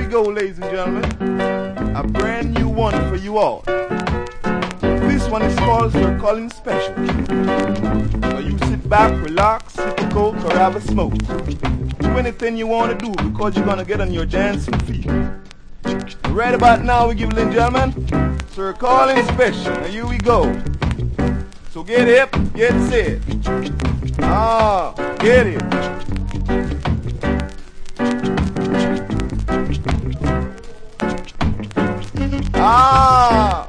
go, ladies and gentlemen. A brand new one for you all. This one is called Sir Colin Special. So you sit back, relax, sip a coke, or have a smoke. Do anything you want to do because you're going to get on your dancing feet. Right about now, we give, ladies and gentlemen, Sir Colin Special. And here we go. So get hip, get set. Get it. Ah!